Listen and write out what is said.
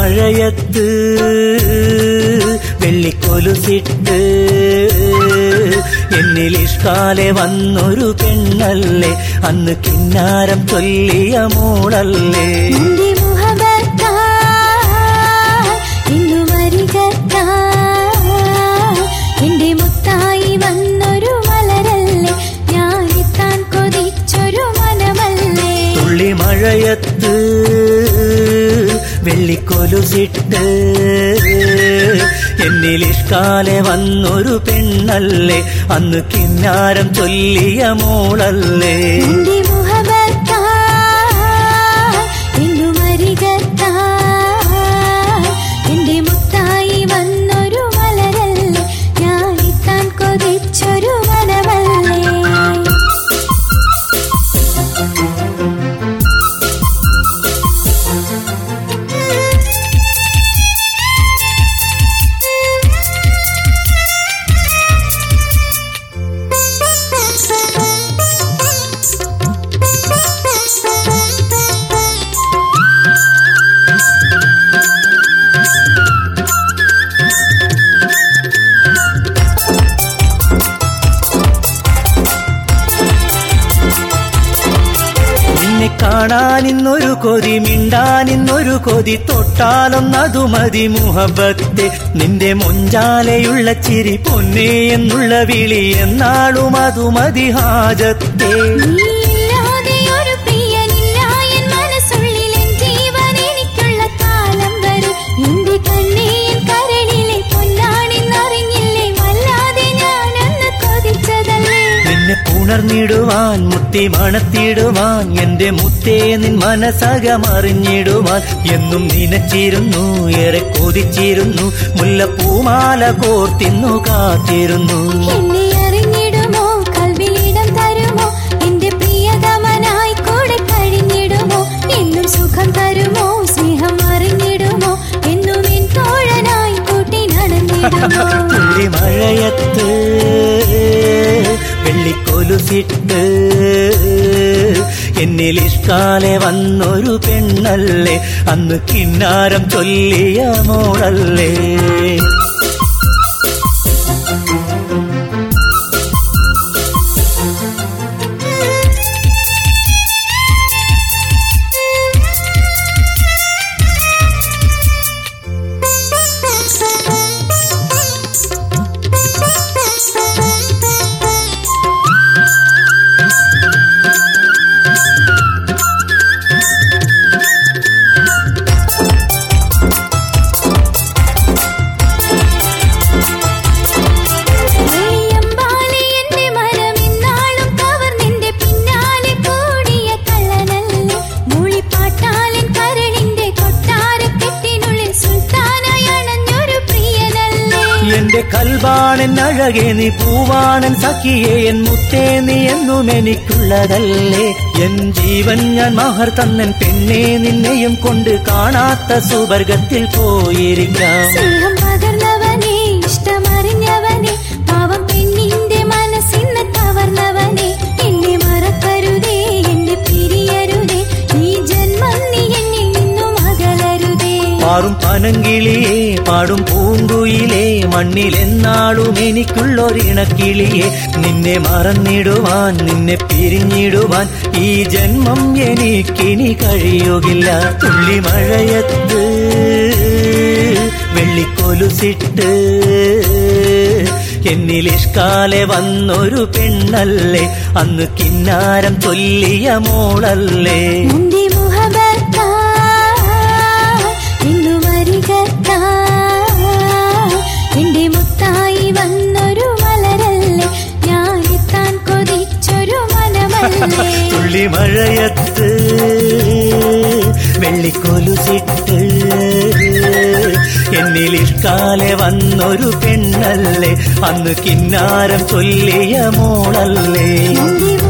മഴയത്ത് വെള്ളിക്കൊലുസിട്ട് എന്നിലിഷ്കാലെ വന്നൊരു പെണ്ണല്ലേ, അന്ന് കിന്നാരം ചൊല്ലിയ മോളല്ലേ. എന്റെ മുത്തായി വന്നൊരു മലരല്ലേ, ഞാനെത്താൻ കൊതിച്ചൊരു മനമല്ലേ. തുള്ളി മഴയത്ത് വെള്ളിക്കൊലുസിട്ട് എന്നിലിഷ്കാലെ വന്നൊരു പെണ്ണല്ലേ, അന്ന് കിന്നാരം ചൊല്ലിയ മോളല്ലേ. എന്റെ മുത്തായി വന്നൊരു മലരല്ലേ, ഞാനെത്താൻ കൊതിച്ചൊരു മനമല്ലേ. കാണാനിന്നൊരു കൊതി, മിണ്ടാനിന്നൊരു കൊതി, തൊട്ടാലൊന്നതു മതി മുഹബത്തെ. നിന്റെ മൊഞ്ചാലയുള്ള ചിരി, പൊന്നേ എന്നുള്ള വിളി, എന്നാളും അതു മതി ഹാജത്തെ. ഉണർന്നിടുവാൻ മുത്തി മണത്തിടുവാൻ, എന്റെ മുത്തേ നിൻ മനസ്സകമറിഞ്ഞിടുവാൻ എന്നും നനച്ചിരുന്നു, ഏറെ കൊതിച്ചിരുന്നു, മുല്ലപ്പൂമാല കോർത്തിന്നു കാത്തിരുന്നു. എന്നെ അറിഞ്ഞിടുമോ, കൽവിലിടം തരുമോ, എന്റെ പ്രിയതമനായി കൂടെ കഴിഞ്ഞിടുമോ, എന്നും സുഖം തരുമോ, സ്നേഹം അറിഞ്ഞിടുമോ, എന്നും എൻ തോഴനായി കൂട്ടി നടന്നിടുമോ. തുള്ളി മഴയത്ത് വെള്ളിക്കൊലുസിട്ട് എന്നിലിഷ്കാലെ വന്നൊരു പെണ്ണല്ലേ, അന്ന് കിന്നാരം ചൊല്ലിയ മോളല്ലേ. എന്റെ കൽബാണൻ അഴകേ നീ, പൂവാണൻ സഖിയേ, എൻ മുത്തേ നീ എന്നും എനിക്കുള്ളതല്ലേ. എൻ ജീവൻ ഞാൻ മഹർ തന്നൻ പെണ്ണേ, നിന്നെയും കൊണ്ട് കാണാത്ത സുവർഗത്തിൽ പോയിരിക്കാം. സ്നേഹം പകർന്നവനെ, ഇഷ്ടമറിഞ്ഞവനെ, പാവം പെണ്ണിന്റെ മനസ്സിന്ന് കവർന്നവനെ, എന്നെ മറക്കരുതേ, എന്നെ പിരിയരുതേ, ഈ ജന്മം നീ എന്നിൽ നിന്നും അകലരുതേ. പാറും പനങ്കിളിയേ, പാടും പൂങ്കുയിലേ, മണ്ണിലെന്നാളും എനിക്കുള്ളൊരിണക്കിളിയെ, നിന്നെ മറന്നിടുവാൻ, നിന്നെ പിരിഞ്ഞിടുവാൻ ഈ ജന്മം എനിക്കിനി കഴിയുകില്ല. തുള്ളി മഴയത്ത് വെള്ളിക്കൊലുസിട്ട് എന്നിലിഷ്കാലെ വന്നൊരു പെണ്ണല്ലേ, അന്ന് കിന്നാരം ചൊല്ലിയ മോളല്ലേ. എന്റെ മുത്തായി വന്നൊരു മലരല്ലേ, ഞാനെത്താൻ കൊതിച്ചൊരു മനമല്ലേ. തുള്ളി മഴയത്ത് വെള്ളിക്കൊലുസിട്ട് എന്നിലിഷ്കാലെ വന്നൊരു പെണ്ണല്ലേ, അന്ന് കിന്നാരം ചൊല്ലിയ മോളല്ലേ.